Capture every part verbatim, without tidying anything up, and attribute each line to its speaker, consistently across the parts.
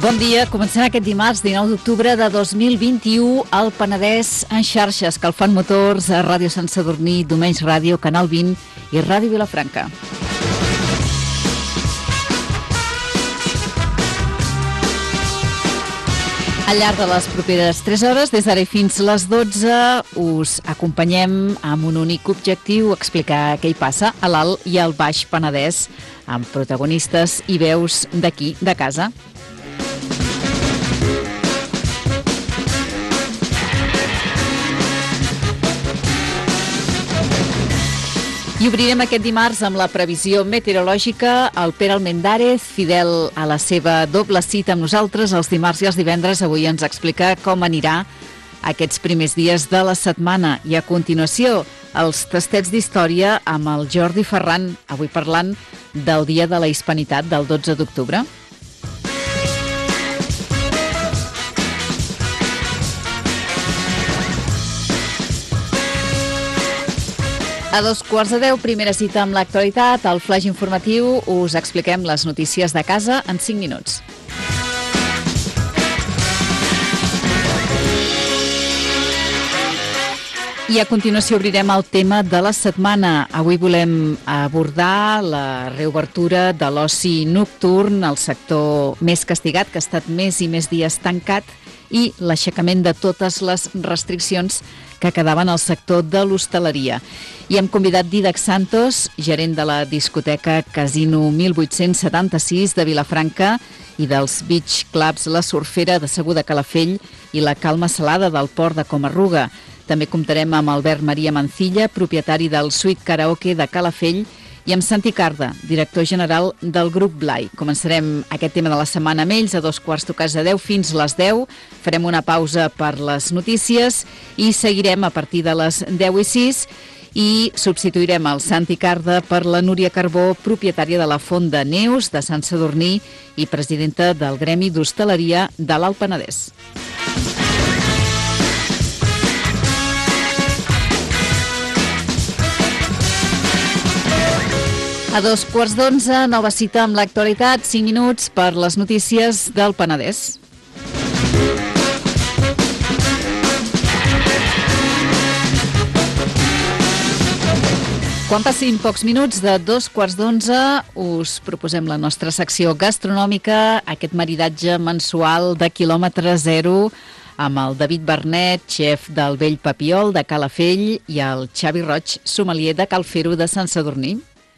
Speaker 1: Bon dia, comencem aquest dimarts dinou d'octubre de dos mil vint-i-u al Penedès en xarxa, escalfant motors a Ràdio Sant Sadurní, Domenys Ràdio, Canal vint i Ràdio Vilafranca. Al llarg de les properes tres hores, des d'ara fins les dotze, us acompanyem amb un únic objectiu, explicar què hi passa a l'Alt i al Baix Penedès, amb protagonistes i veus d'aquí, de casa. I obrirem aquest dimarts amb la previsió meteorològica. El Pere Almendárez, fidel a la seva doble cita amb nosaltres els dimarts i els divendres, avui ens explica com anirà aquests primers dies de la setmana. I a continuació, els tastets d'història amb el Jordi Ferran, avui parlant del Dia de la Hispanitat del dotze d'octubre. A dos quarts de deu, primera cita amb l'actualitat. Al flaix informatiu us expliquem les notícies de casa en cinc minuts. I a continuació obrirem el tema de la setmana. Avui volem abordar la reobertura de l'oci nocturn, el sector més castigat, que ha estat més i més dies tancat, i l'aixecament de totes les restriccions que quedaven al sector de l'hostaleria. I hem convidat Dídac Santos, gerent de la discoteca Casino mil vuit-cents setanta-sis de Vilafranca i dels beach clubs La Surfera de Segur de Calafell i la Calma Salada del Port de Comarruga. També comptarem amb Albert Maria Mancilla, propietari del Suite Karaoke de Calafell, i amb Santi Carda, director general del Grup Blai. Començarem aquest tema de la setmana amb ells a dos quarts tocats de deu fins les deu. Farem una pausa per les notícies i seguirem a partir de les deu i sis i substituirem el Santi Carda per la Núria Carbó, propietària de la Font de Neus de Sant Sadurní i presidenta del Gremi d'Hostaleria de l'Alt Penedès. A dos quarts d'onze, nova cita amb l'actualitat, cinc minuts per les notícies del Penedès. Quan passin pocs minuts de dos quarts d'onze, us proposem la nostra secció gastronòmica, aquest maridatge mensual de quilòmetre zero, amb el David Bernet, xef del Vell Papiol de Calafell, i el Xavi Roig, sommelier de Cal Fer-ho de Sant Sadurní.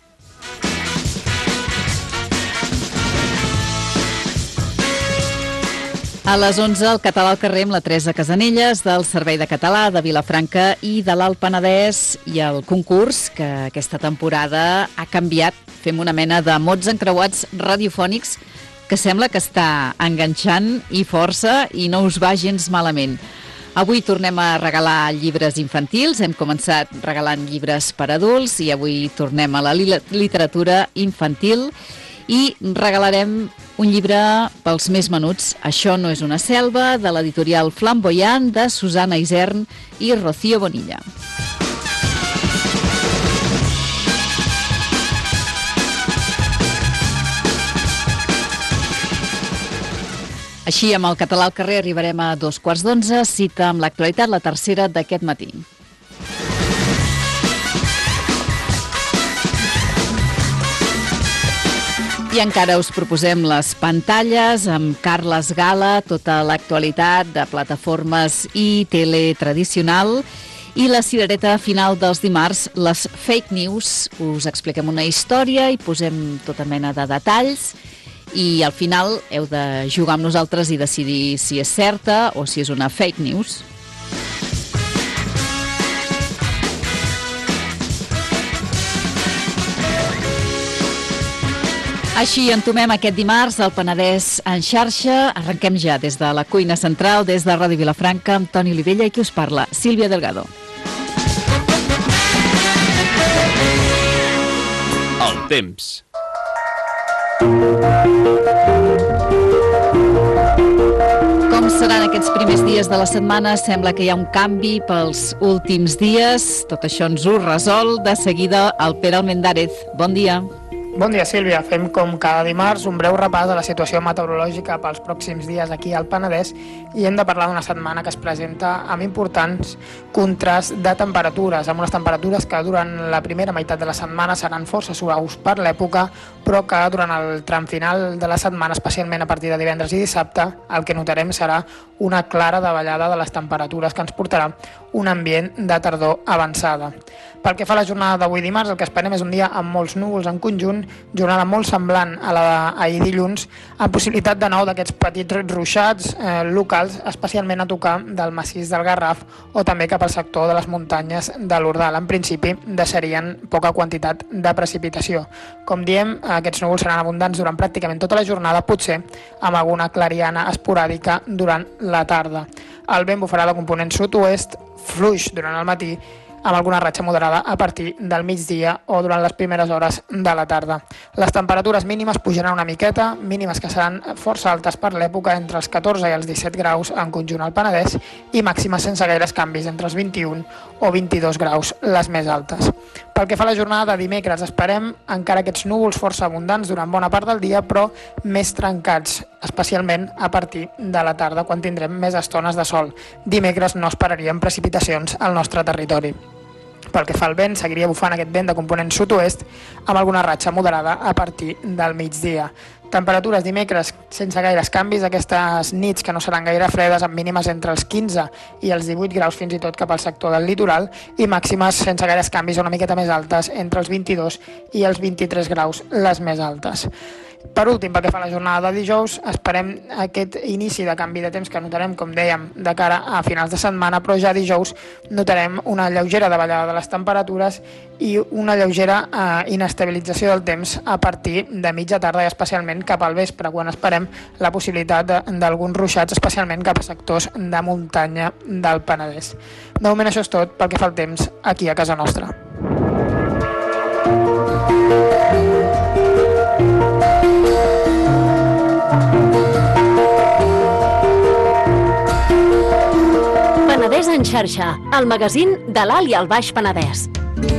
Speaker 1: A les onze, el Català al carrer amb la Teresa Casanelles, del Servei de Català de Vilafranca i de l'Alt Penedès, i el concurs, que aquesta temporada ha canviat. Fem una mena de mots encreuats radiofònics que sembla que està enganxant i força i no us va gens malament. Avui tornem a regalar llibres infantils. Hem començat regalant llibres per adults i avui tornem a la literatura infantil i regalarem un llibre pels més menuts. Això no és una selva, de l'editorial Flamboyant, de Susana Isern i Rocío Bonilla. Així, amb el Català al carrer arribarem a dos quarts d'onze, cita amb l'actualitat, la tercera d'aquest matí. I encara us proposem les pantalles amb Carles Gala, tota l'actualitat de plataformes i tele tradicional, i la cirereta final dels dimarts, les fake news. Us expliquem una història i posem tota mena de detalls i al final heu de jugar amb nosaltres i decidir si és certa o si és una fake news. Així entomem aquest dimarts al Penedès en xarxa. Arrenquem ja des de la cuina central, des de Ràdio Vilafranca, amb Toni Olivella i qui us parla, Sílvia Delgado.
Speaker 2: El temps.
Speaker 1: Com seran aquests primers dies de la setmana? Sembla que hi ha un canvi pels últims dies. Tot això ens ho resol de seguida el Pere Almendárez. Bon dia.
Speaker 2: Bon dia, Sílvia. Fem com cada dimarts un breu repàs de la situació meteorològica pels pròxims dies aquí al Penedès i hem de parlar d'una setmana que es presenta amb importants contrasts de temperatures, amb unes temperatures que durant la primera meitat de la setmana seran força suaus per l'època, però que durant el tram final de la setmana, especialment a partir de divendres i dissabte, el que notarem serà una clara davallada de les temperatures que ens portarà un ambient de tardor avançada. Pel que fa a la jornada d'avui dimarts, el que esperem és un dia amb molts núvols en conjunt, jornada molt semblant a la d'ahir dilluns, amb possibilitat de nou d'aquests petits ruixats eh, locals, especialment a tocar del massís del Garraf o també cap al sector de les muntanyes de l'Ordal. En principi, deixarien poca quantitat de precipitació. Com diem, aquests núvols seran abundants durant pràcticament tota la jornada, potser amb alguna clariana esporàdica durant la tarda. El vent bufarà de component sud-oest, fluix durant el matí, amb alguna ratxa moderada a partir del migdia o durant les primeres hores de la tarda. Les temperatures mínimes pujaran una miqueta, mínimes que seran força altes per l'època, entre els catorze i els disset graus en conjunt al Penedès, i màximes sense gaires canvis, entre els vint-i-un o vint-i-dos graus, les més altes. Pel que fa a la jornada de dimecres, esperem encara aquests núvols força abundants durant bona part del dia, però més trencats, especialment a partir de la tarda, quan tindrem més estones de sol. Dimecres no esperaríem precipitacions al nostre territori. Pel que fa al vent, seguiria bufant aquest vent de component sud-oest amb alguna ratxa moderada a partir del migdia. Temperatures dimecres sense gaires canvis, aquestes nits que no seran gaire fredes, amb mínimes entre els quinze i els divuit graus fins i tot cap al sector del litoral, i màximes sense gaires canvis una miqueta més altes, entre els vint-i-dos i els vint-i-tres graus, les més altes. Per últim, pel que fa a la jornada de dijous, esperem aquest inici de canvi de temps que notarem, com dèiem, de cara a finals de setmana, però ja dijous notarem una lleugera davallada de les temperatures i una lleugera eh, inestabilització del temps a partir de mitja tarda i especialment cap al vespre, quan esperem la possibilitat d'alguns ruixats, especialment cap a sectors de muntanya del Penedès. De moment això és tot pel que fa al temps aquí a casa nostra.
Speaker 3: Penedès en xarxa, el magazín de l'Alt i el Baix Penedès.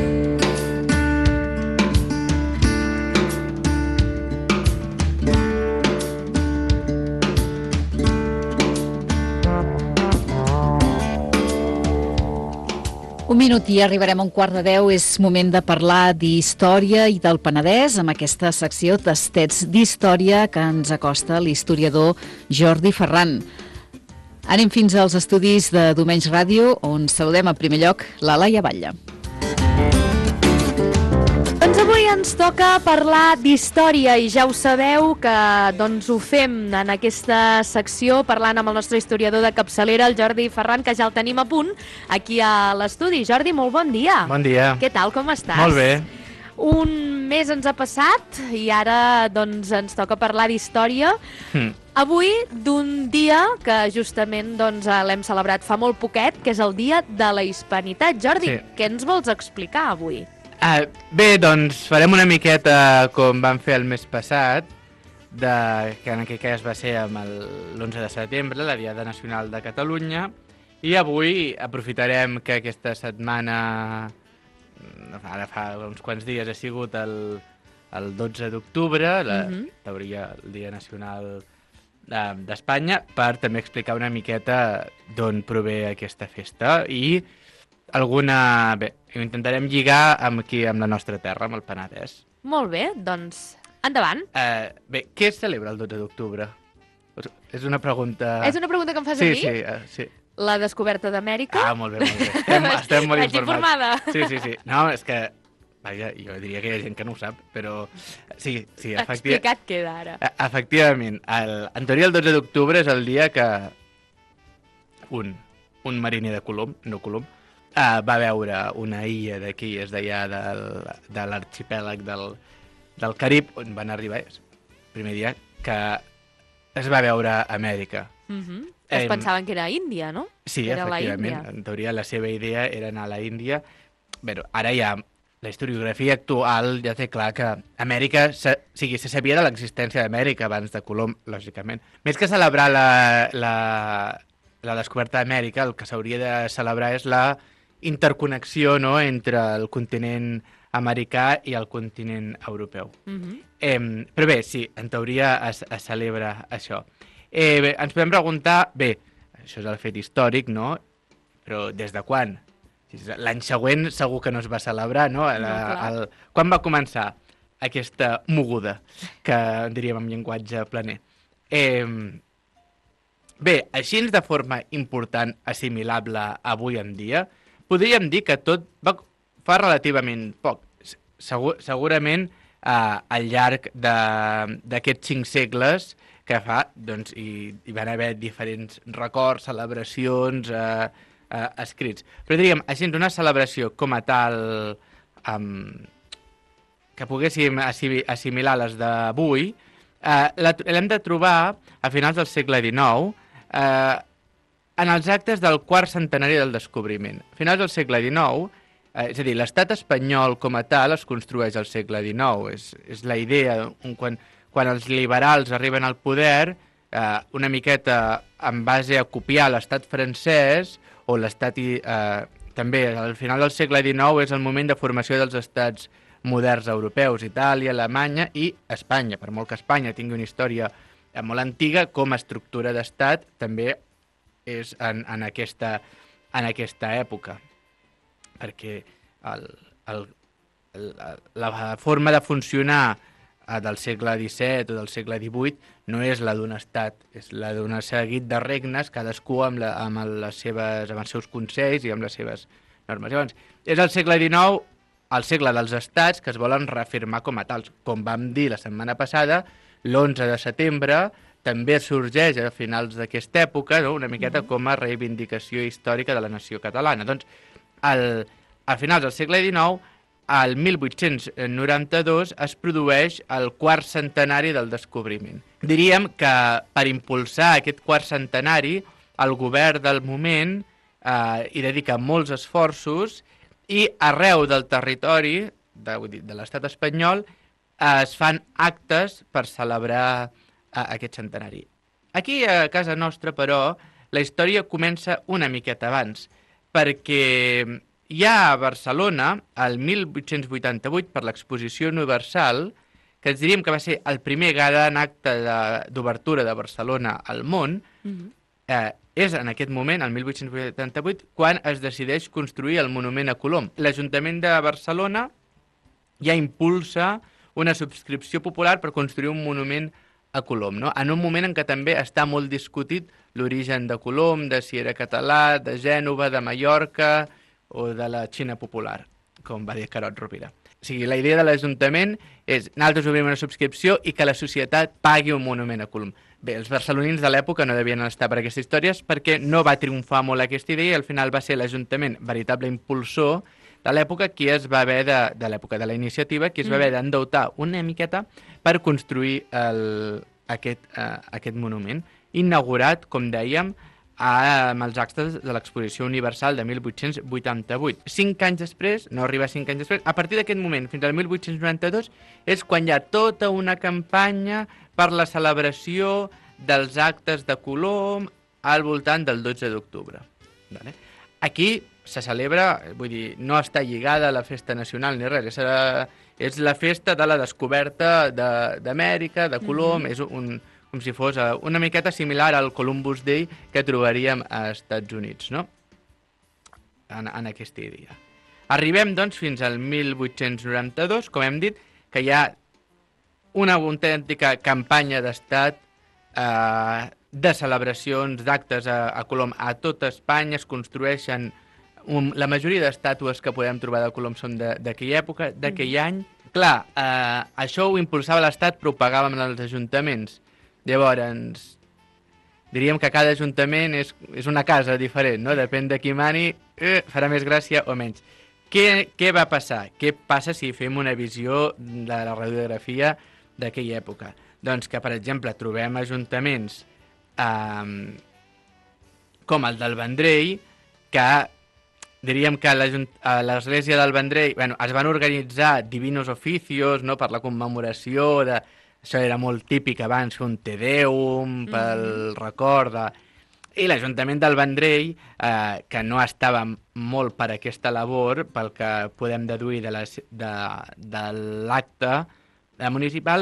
Speaker 1: Un minut i arribarem a un quart de deu. És moment de parlar d'història i del Penedès amb aquesta secció Tastets d'Història que ens acosta l'historiador Jordi Ferran. Anem fins als estudis de Domenys Ràdio, on saludem en primer lloc la Laia Batlle.
Speaker 3: Doncs avui ens toca parlar d'història i ja ho sabeu que doncs, ho fem en aquesta secció parlant amb el nostre historiador de capçalera, el Jordi Ferran, que ja el tenim a punt aquí a l'estudi. Jordi, molt bon dia.
Speaker 4: Bon dia.
Speaker 3: Què tal, com estàs?
Speaker 4: Molt bé.
Speaker 3: Un mes ens ha passat i ara doncs, ens toca parlar d'història. Mm. Avui d'un dia que justament doncs, l'hem celebrat fa molt poquet, que és el Dia de la Hispanitat. Jordi, sí. Què ens vols explicar avui?
Speaker 4: Uh, bé, doncs farem una miqueta com vam fer el mes passat, de, que en aquell cas va ser amb l'onze de setembre, la Diada Nacional de Catalunya, i avui aprofitarem que aquesta setmana, ara fa uns quants dies, ha sigut el, el dotze d'octubre, la mm-hmm. teoria, el Dia Nacional uh, d'Espanya, per també explicar una miqueta d'on prové aquesta festa i alguna... Bé, ho intentarem lligar amb aquí, amb la nostra terra, amb el Penedès.
Speaker 3: Molt bé, doncs endavant.
Speaker 4: Uh, bé, què es celebra el dotze d'octubre? És una pregunta...
Speaker 3: És una pregunta que em fas
Speaker 4: sí,
Speaker 3: a mi?
Speaker 4: Sí, uh, sí.
Speaker 3: La descoberta d'Amèrica?
Speaker 4: Ah, molt bé, molt bé. Estem, estem molt
Speaker 3: Vaig
Speaker 4: informats.
Speaker 3: informada.
Speaker 4: Sí, sí, sí. No, és que... Vaja, jo diria que hi ha gent que no ho sap, però... Sí, sí, efectiva...
Speaker 3: Explicat queda ara.
Speaker 4: Efectivament. El... En teoria, el dotze d'octubre és el dia que un, un mariner de Colom, no Colom, Uh, va veure una illa d'aquí, és d'allà del, de l'arxipèlag del, del Carib, on van arribar, el primer dia, que es va veure Amèrica.
Speaker 3: Mm-hmm. Es eh, pensaven que era Índia, no?
Speaker 4: Sí,
Speaker 3: que era
Speaker 4: efectivament. En teoria, la seva idea era anar a la Índia. Bé, ara ja la historiografia actual ja té clar que Amèrica, se, o sigui, se sabia de l'existència d'Amèrica abans de Colom, lògicament. Més que celebrar la, la, la descoberta d'Amèrica, el que s'hauria de celebrar és la interconnexió, no?, entre el continent americà i el continent europeu.
Speaker 3: Mhm.
Speaker 4: Eh, però bé, sí, en teoria es, es celebra això. Eh, bé, ens podem preguntar, bé, això és el fet històric, no? Però des de quan? L'any següent segur que no es va celebrar, no? La,
Speaker 3: No, clar.
Speaker 4: el, quan va començar aquesta moguda, que diríem en llenguatge planer? Eh, bé, així de forma important, assimilable avui en dia, podríem dir que tot va, fa relativament poc. Segur, segurament eh, al llarg d'aquests cinc segles que fa, doncs, hi, hi van haver diferents records, celebracions, eh, eh, escrits. Però diríem, així, una celebració com a tal, um, que poguéssim assimilar les d'avui, eh, l'hem de trobar a finals del segle dinou, eh, en els actes del quart centenari del descobriment. A finals del segle dinou, eh, és a dir, l'estat espanyol com a tal es construeix al segle dinou. És, és la idea, un, quan, quan els liberals arriben al poder, eh, una miqueta en base a copiar l'estat francès, o l'estat, eh, també al final del segle dinou és el moment de formació dels estats moderns europeus, Itàlia, Alemanya i Espanya. Per molt que Espanya tingui una història molt antiga, com a estructura d'estat també és en, en, aquesta, en aquesta època. Perquè el, el, el, la forma de funcionar del segle disset o del segle divuit no és la d'un estat, és la d'un seguit de regnes, cadascú amb, la, amb, les seves, amb els seus consells i amb les seves normes. Llavors, és el segle dinou, el segle dels estats, que es volen reafirmar com a tals. Com vam dir la setmana passada, l'onze de setembre també sorgeix a finals d'aquesta època, no? Una miqueta com a reivindicació històrica de la nació catalana. Doncs, el, a finals del segle dinou, al mil vuit-cents noranta-dos es produeix el quart centenari del descobriment. Diríem que per impulsar aquest quart centenari el govern del moment eh, hi dedica molts esforços i arreu del territori de, de l'estat espanyol eh, es fan actes per celebrar eh, aquest centenari. Aquí a casa nostra, però, la història comença una miqueta abans, perquè ja a Barcelona, el mil vuit-cents vuitanta-vuit, per l'Exposició Universal, que ens diríem que va ser el primer gran acte d'obertura de, de Barcelona al món, mm-hmm. eh, és en aquest moment, el mil vuit-cents vuitanta-vuit, quan es decideix construir el monument a Colom. L'Ajuntament de Barcelona ja impulsa una subscripció popular per construir un monument a Colom, no? En un moment en què també està molt discutit l'origen de Colom, de si era català, de Gènova, de Mallorca o de la Xina popular, com va dir Carod Rovira. O sigui, la idea de l'Ajuntament és nosaltres obrim una subscripció i que la societat pagui un monument a Colom. Bé, els barcelonins de l'època no devien estar per aquestes històries perquè no va triomfar molt aquesta idea i al final va ser l'Ajuntament, veritable impulsor de l'època, qui es va haver de, de l'època de la iniciativa, qui es va haver d'endeutar una miqueta per construir el, aquest, uh, aquest monument, inaugurat, com dèiem, amb els actes de l'Exposició Universal de mil vuit-cents vuitanta-vuit. Cinc anys després, no arriba a cinc anys després, a partir d'aquest moment, fins al mil vuit-cents noranta-dos, és quan hi ha tota una campanya per la celebració dels actes de Colom al voltant del dotze d'octubre. Vale? Aquí se celebra, vull dir, no està lligada a la festa nacional ni res, és, la, és la festa de la descoberta d'Amèrica, de, de Colom, mm-hmm. és un... com si fos una miqueta similar al Columbus Day que trobaríem als Estats Units, no? En, en aquesta idea. Arribem, doncs, fins al mil vuit-cents noranta-dos, com hem dit, que hi ha una autèntica campanya d'estat eh, de celebracions, d'actes a, a Colom a tota Espanya, es construeixen... Un, la majoria d'estàtues que podem trobar de Colom són d'aquella època, d'aquell any. Clar, eh, això ho impulsava l'Estat, però ho pagàvem els ajuntaments. Llavors, diríem que cada ajuntament és, és una casa diferent, no? Depèn de qui mani, eh, farà més gràcia o menys. Què, què va passar? Què passa si fem una visió de la radiografia d'aquella època? Doncs que, per exemple, trobem ajuntaments eh, com el del Vendrell, que diríem que a l'església del Vendrell bueno, es van organitzar divinos oficios, no?, per la commemoració de... Això era molt típic abans, fer un Te Deum pel mm. record de... I l'Ajuntament del Vendrell, eh, que no estava molt per aquesta labor, pel que podem deduir de l'acte de, de l'acte municipal,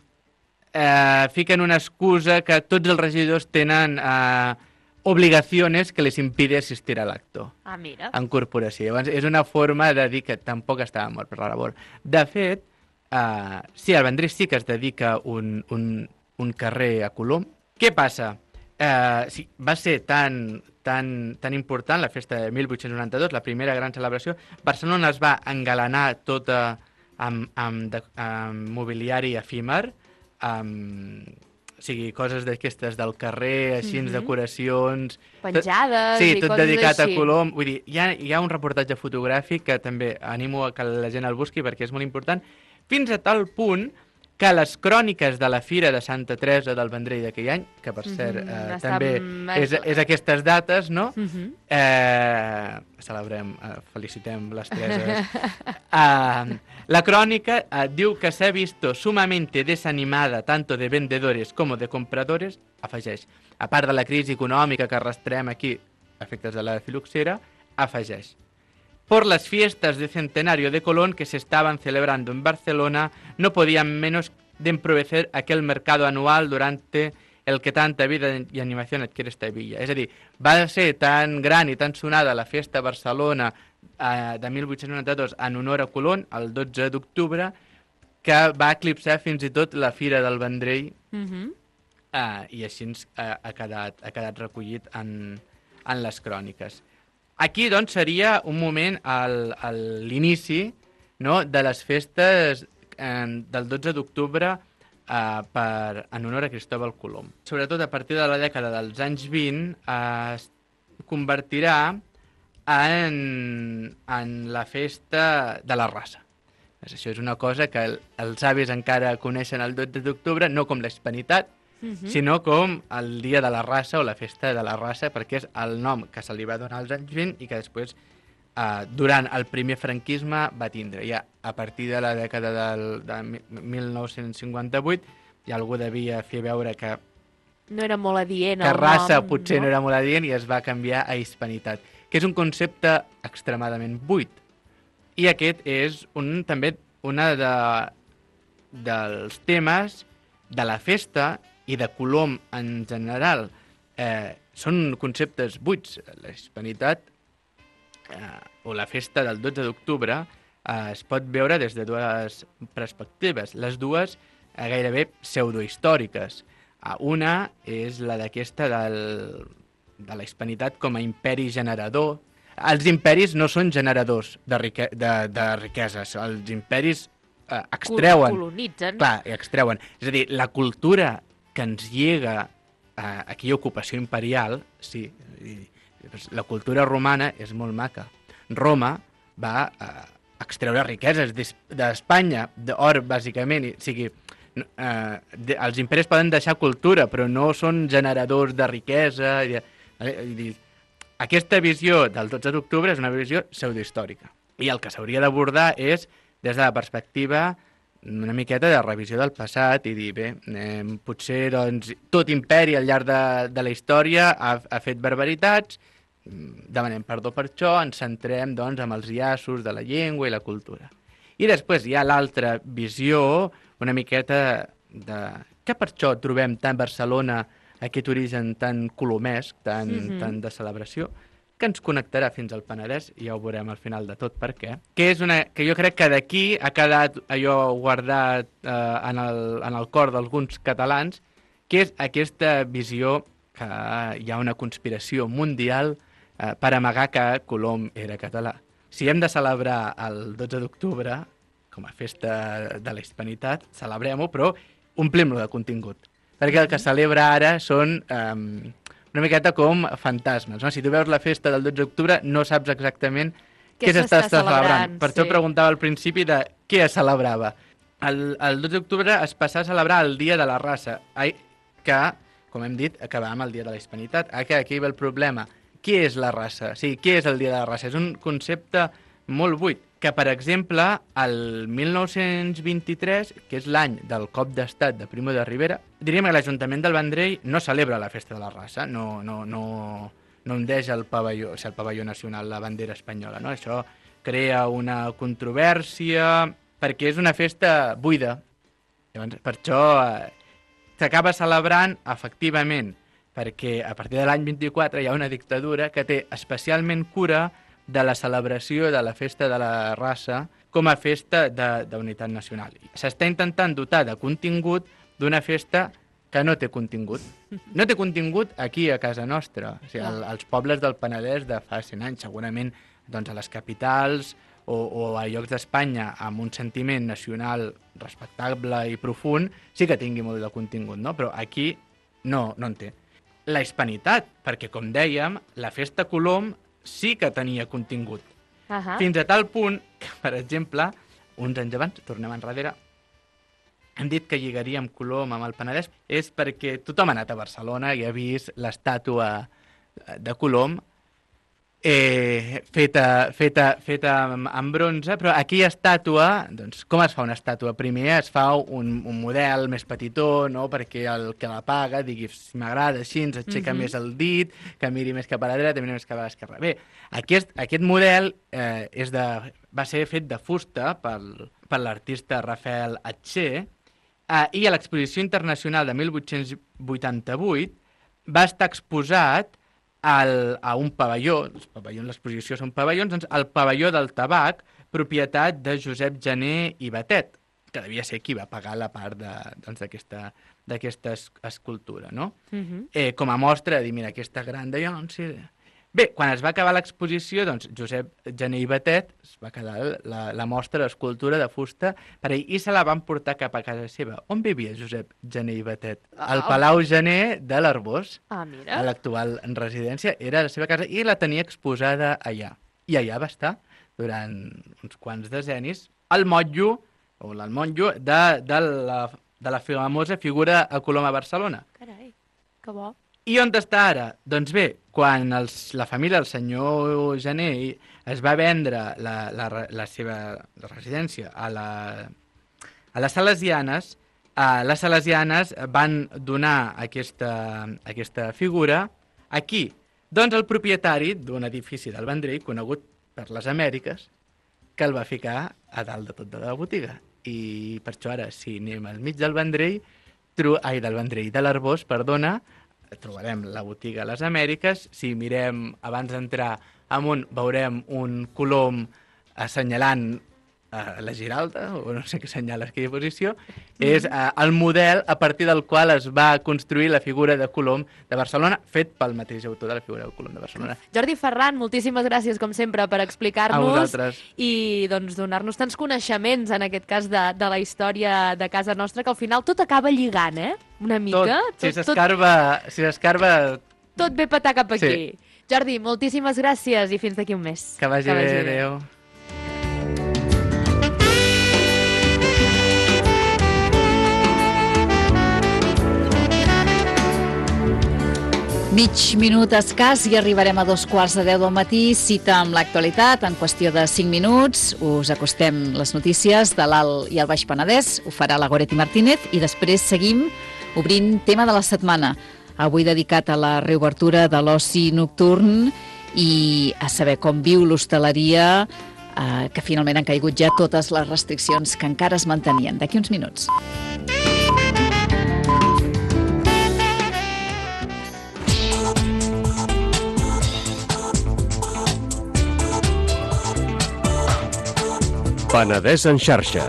Speaker 4: eh, fiquen una excusa que tots els regidors tenen eh, obligacions que les impide assistir a l'acte
Speaker 3: Ah, mira.
Speaker 4: en corporació. Llavors, és una forma de dir que tampoc estava molt per la labor. De fet, eh, sí, al Vendrell sí que es dedica un, un, un carrer a Colom. Què passa? Uh, sí, va ser tan, tan, tan important la festa de mil vuit-cents noranta-dos, la primera gran celebració. Barcelona es va engalanar tota amb, amb, de, amb mobiliari efímer, amb, o sigui, coses d'aquestes del carrer, així, mm -hmm. decoracions...
Speaker 3: Penjades
Speaker 4: tot, sí,
Speaker 3: i
Speaker 4: tot
Speaker 3: coses
Speaker 4: dedicat
Speaker 3: així.
Speaker 4: a Colom. Vull dir, hi ha, hi ha un reportatge fotogràfic que també animo a que la gent el busqui perquè és molt important, fins a tal punt que les cròniques de la Fira de Santa Teresa del Vendrell d'aquell any, que per cert eh,
Speaker 3: Mhm,
Speaker 4: també
Speaker 3: està-
Speaker 4: és, és aquestes dates, no?
Speaker 3: Mhm.
Speaker 4: Eh, celebrem, eh, felicitem les Tereses. Eh, la crònica eh, diu que s'ha visto sumamente desanimada tanto de vendedores como de compradores, afegeix, a part de la crisi econòmica que arrastrem aquí, efectes de la filoxera, afegeix. Por las fiestas de centenario de Colón que se estaban celebrando en Barcelona, no podían menos de emprovecer aquel mercado anual durante el que tanta vida i animació adquiere esta villa. És a dir, va ser tan gran i tan sonada la festa a Barcelona eh, de mil vuit-cents noranta-dos en honor a Colón, el dotze d'octubre, que va eclipsar fins i tot la Fira del Vendrell
Speaker 3: Mhm.
Speaker 4: eh, i així eh, ha, quedat, ha quedat recollit en, en les cròniques. Aquí, doncs, seria un moment al, a l'inici, no?, de les festes eh, del dotze d'octubre eh, per, en honor a Cristòbal Colom. Sobretot a partir de la dècada dels anys vint eh, es convertirà en, en la festa de la raça. Això és una cosa que el, els avis encara coneixen el dotze d'octubre, no com l'Hispanitat,
Speaker 3: Mhm.
Speaker 4: sinó com el Dia de la Raça o la Festa de la Raça, perquè és el nom que se li va donar als anys vint i que després, eh, durant el primer franquisme, va tindre. Ja a partir de la dècada del, de mil nou-cents cinquanta-vuit ja algú devia fer veure que,
Speaker 3: No era molt adient
Speaker 4: que
Speaker 3: el
Speaker 4: raça
Speaker 3: nom,
Speaker 4: potser no?
Speaker 3: no
Speaker 4: no era molt adient i es va canviar a hispanitat, que és un concepte extremadament buit. I aquest és un, també una de, dels temes de la festa i de Colom en general. Eh, són conceptes buits. La hispanitat eh, o la festa del dotze d'octubre eh, es pot veure des de dues perspectives, les dues eh, gairebé pseudohistòriques. Eh, una és la d'aquesta del, de la hispanitat com a imperi generador. Els imperis no són generadors de, rique, de, de riqueses, els imperis eh, extreuen.
Speaker 3: Colonitzen.
Speaker 4: Clar, extreuen. És a dir, la cultura que ens llega, eh, aquí hi ha ocupació imperial, sí, i, doncs, la cultura romana és molt maca. Roma va eh, extreure riqueses d'Espanya, d'or, bàsicament, i, o sigui, eh, de, els imperis poden deixar cultura, però no són generadors de riquesa. I, i, i, aquesta visió del dotze d'octubre és una visió pseudohistòrica. I el que s'hauria d'abordar és, des de la perspectiva una miqueta de revisió del passat i dir, bé, eh, potser doncs, tot imperi al llarg de, de la història ha, ha fet barbaritats, demanem perdó per això, ens centrem doncs, amb els llaços de la llengua i la cultura. I després hi ha l'altra visió, una miqueta de... que per això trobem tant Barcelona aquest origen tan colomesc, tan, mm-hmm. tan de celebració, que ens connectarà fins al Penedès, i ja ho veurem al final de tot per què, que és una que jo crec que d'aquí ha quedat allò guardat eh, en, el, en el cor d'alguns catalans, que és aquesta visió que hi ha una conspiració mundial eh, per amagar que Colom era català. Si hem de celebrar el dotze d'octubre com a festa de la hispanitat, celebrem-ho, però omplim-lo de contingut. Perquè el que celebra ara són eh, una miqueta com fantasmes. No? Si tu veus la festa del dotze d'octubre no saps exactament què, què s'està celebrant. celebrant. Per sí. això preguntava al principi de què es celebrava. El, el dotze d'octubre es passà a celebrar el Dia de la Raça, que, com hem dit, acabava amb el Dia de la Hispanitat. Aquí, aquí ve el problema. Què és la raça? Sí, què és el Dia de la Raça? És un concepte molt buit, que, per exemple, el mil nou-cents vint-i-tres, que és l'any del cop d'estat de Primo de Rivera, diríem que l'Ajuntament del Vendrell no celebra la festa de la raça, no, no, no, no ondeix el pavelló, o sigui, el pavelló nacional, la bandera espanyola, no? Això crea una controvèrsia perquè és una festa buida. Llavors, per això eh, s'acaba celebrant, efectivament, perquè a partir de l'any vint-i-quatre hi ha una dictadura que té especialment cura de la celebració de la festa de la raça com a festa d'unitat nacional. S'està intentant dotar de contingut d'una festa que no té contingut. No té contingut aquí a casa nostra. O sigui, el, els pobles del Penedès de fa cent anys, segurament doncs, a les capitals o, o a llocs d'Espanya amb un sentiment nacional respectable i profund, sí que tingui molt de contingut, no? Però aquí no, no en té. La hispanitat, perquè, com dèiem, la festa Colom sí que tenia contingut. Uh -huh. Fins a tal punt que, per exemple, uns anys abans, tornem enrere, hem dit que lligaríem Colom amb el Penedès, és perquè tothom ha anat a Barcelona i ha vist l'estàtua de Colom eh, feta, feta, feta en bronze, però aquella estàtua, doncs, com es fa una estàtua? Primer es fa un, un model més petitó, no?, perquè el que la paga digui, si m'agrada així, ens aixeca uh-huh. més el dit, que miri més cap a la dreta, miri més cap a l'esquerra. Bé, aquest, aquest model eh, és de, va ser fet de fusta pel, per l'artista Rafael Atché, eh, i a l'Exposició Internacional de mil vuit-cents vuitanta-vuit va estar exposat Al, a un pavelló, els pavellons, l'exposició són pavellons, doncs el pavelló del tabac, propietat de Josep Gené i Batet, que devia ser qui va pagar la part d'aquesta doncs, escultura, no? Uh-huh. eh, com a mostra de dir, mira, aquesta gran de jo, no sé... Bé, quan es va acabar l'exposició, doncs Josep Gené i Batet es va quedar la, la mostra d'escultura de fusta per ell i se la van portar cap a casa seva. On vivia Josep Gené i Batet? Al oh. Palau Gené de l'Arbós,
Speaker 3: ah, mira.
Speaker 4: A l'actual residència, era la seva casa i la tenia exposada allà. I allà va estar durant uns quants decennis el motllo, o el motllo, de, de, la, de la famosa figura a Colom a Barcelona.
Speaker 3: Carai, que bo.
Speaker 4: I on està ara? Doncs bé, quan els, la família del senyor Gené es va vendre la, la, la seva residència a, la, a les Salesianes, eh, les Salesianes van donar aquesta, aquesta figura aquí. Doncs el propietari d'un edifici del Vendrell, conegut per les Amèriques, que el va ficar a dalt de tot de la botiga. I per això ara, si anem al mig del Vendrell, tru, ai, del Vendrell, de l'Arbós, perdona, trobarem la botiga a les Amèriques. Si mirem, abans d'entrar amunt, veurem un colom assenyalant uh, la Giralda, o no sé què assenyala aquella posició, mm-hmm. és uh, el model a partir del qual es va construir la figura de Colom de Barcelona, fet pel mateix autor de la figura de Colom de Barcelona.
Speaker 3: Jordi Ferran, moltíssimes gràcies, com sempre, per explicar-nos i doncs, donar-nos tants coneixements, en aquest cas, de, de la història de casa nostra, que al final tot acaba lligant, eh? Una mica.
Speaker 4: Tot, si s'escarba... Si s'escarba...
Speaker 3: Tot ve petar cap aquí. Sí. Jordi, moltíssimes gràcies i fins d'aquí un mes.
Speaker 4: Que vagi, que vagi bé, bé, adéu.
Speaker 1: Mig minut escàs i arribarem a dos quarts de deu del matí. Cita amb l'actualitat en qüestió de cinc minuts. Us acostem les notícies de l'Alt i el Baix Penedès. Ho farà la Goretti Martínez i després seguim obrint tema de la setmana. Avui dedicat a la reobertura de l'oci nocturn i a saber com viu l'hostaleria, eh, que finalment han caigut ja totes les restriccions que encara es mantenien. D'aquí uns minuts.
Speaker 5: Penedès en xarxa.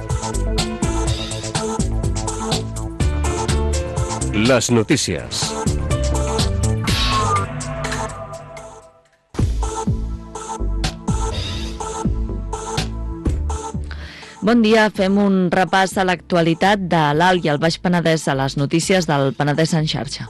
Speaker 5: Les notícies.
Speaker 6: Bon dia, fem un repàs de l'actualitat de l'Alt i el Baix Penedès a les notícies del Penedès en xarxa.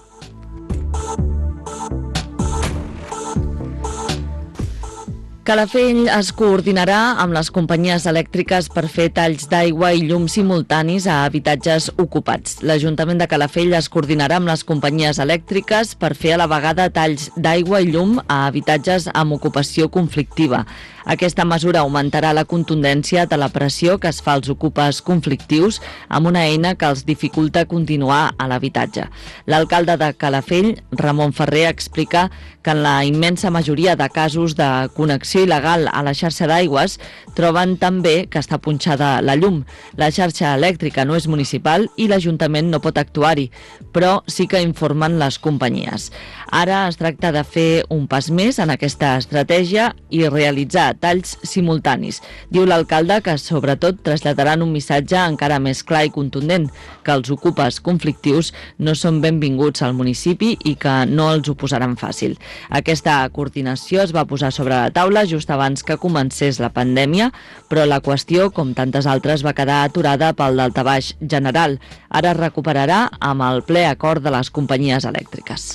Speaker 6: Calafell es coordinarà amb les companyies elèctriques per fer talls d'aigua i llum simultanis a habitatges ocupats. L'Ajuntament de Calafell es coordinarà amb les companyies elèctriques per fer a la vegada talls d'aigua i llum a habitatges amb ocupació conflictiva. Aquesta mesura augmentarà la contundència de la pressió que es fa als ocupes conflictius amb una eina que els dificulta continuar a l'habitatge. L'alcalde de Calafell, Ramon Ferrer, explica que en la immensa majoria de casos de connexió il·legal a la xarxa d'aigües troben també que està punxada la llum. La xarxa elèctrica no és municipal i l'Ajuntament no pot actuar-hi, però sí que informen les companyies. Ara es tracta de fer un pas més en aquesta estratègia i realitzar talls simultanis. Diu l'alcalde que sobretot traslladaran un missatge encara més clar i contundent, que els ocupes conflictius no són benvinguts al municipi i que no els ho posaran fàcil. Aquesta coordinació es va posar sobre la taula just abans que comencés la pandèmia, però la qüestió, com tantes altres, va quedar aturada pel daltabaix general. Ara es recuperarà amb el ple acord de les companyies elèctriques.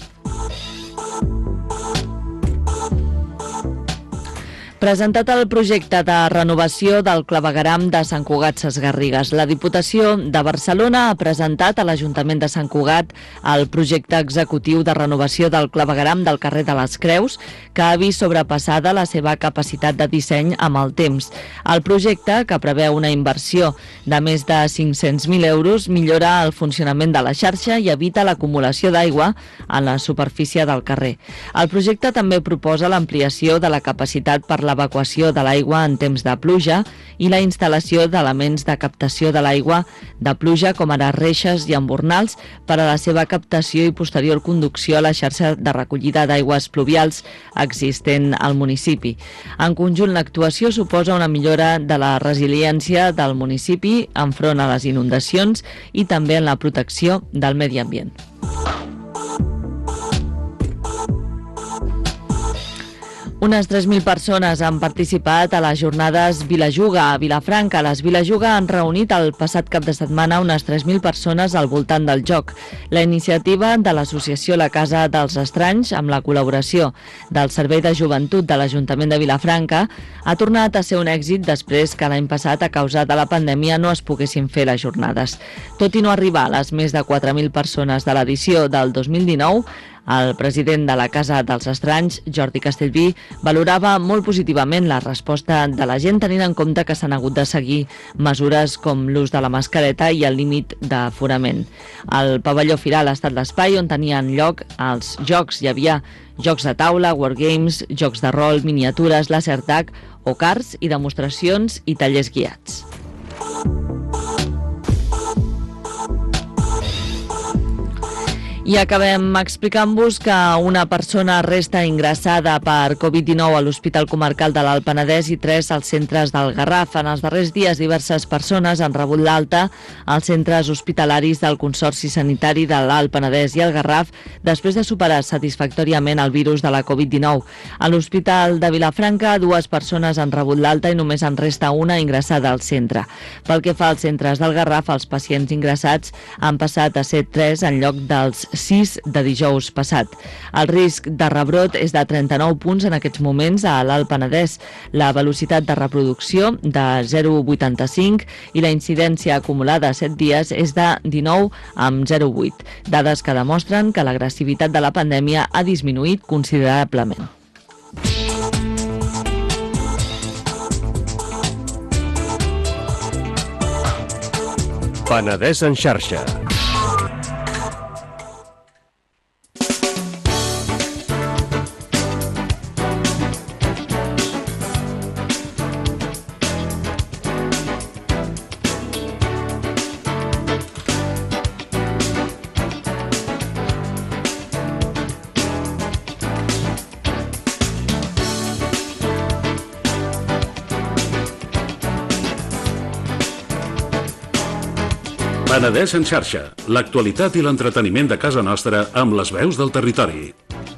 Speaker 6: Presentat el projecte de renovació del clavegueram de Sant Cugat Sesgarrigues. La Diputació de Barcelona ha presentat a l'Ajuntament de Sant Cugat el projecte executiu de renovació del clavegueram del carrer de les Creus, que ha vist sobrepassada la seva capacitat de disseny amb el temps. El projecte, que preveu una inversió de més de cinc-cents mil euros, millora el funcionament de la xarxa i evita l'acumulació d'aigua en la superfície del carrer. El projecte també proposa l'ampliació de la capacitat per l'evacuació de l'aigua en temps de pluja i la instal·lació d'elements de captació de l'aigua de pluja com ara reixes i embornals per a la seva captació i posterior conducció a la xarxa de recollida d'aigües pluvials existent al municipi. En conjunt, l'actuació suposa una millora de la resiliència del municipi enfront a les inundacions i també en la protecció del medi ambient. Unes tres mil persones han participat a les jornades Vilajuga a Vilafranca. Les Vilajuga han reunit el passat cap de setmana unes tres mil persones al voltant del joc. La iniciativa de l'associació La Casa dels Estranys, amb la col·laboració del Servei de Joventut de l'Ajuntament de Vilafranca, ha tornat a ser un èxit després que l'any passat, a causa de la pandèmia, no es poguessin fer les jornades. Tot i no arribar a les més de quatre mil persones de l'edició del dos mil dinou, el president de la Casa dels Estranys, Jordi Castellví, valorava molt positivament la resposta de la gent, tenint en compte que s'han hagut de seguir mesures com l'ús de la mascareta i el límit d'aforament. El pavelló Firal ha estat l'espai on tenien lloc els jocs. Hi havia jocs de taula, wargames, jocs de rol, miniatures, laser tag o cars i demostracions i tallers guiats. I acabem explicant-vos que una persona resta ingressada per covid dinou a l'Hospital Comarcal de l'Alt Penedès i tres als centres del Garraf. En els darrers dies, diverses persones han rebut l'alta als centres hospitalaris del Consorci Sanitari de l'Alt Penedès i el Garraf després de superar satisfactòriament el virus de la covid dinou. A l'Hospital de Vilafranca, dues persones han rebut l'alta i només en resta una ingressada al centre. Pel que fa als centres del Garraf, els pacients ingressats han passat a ser tres en lloc dels sis de dijous passat. El risc de rebrot és de trenta-nou punts en aquests moments a l'Alt Penedès, la velocitat de reproducció de zero coma vuitanta-cinc i la incidència acumulada a set dies és de dinou amb zero coma vuit, dades que demostren que l'agressivitat de la pandèmia ha disminuït considerablement.
Speaker 5: Penedès en xarxa.
Speaker 7: Penedès en xarxa, l'actualitat i l'entreteniment de casa nostra amb les veus del territori.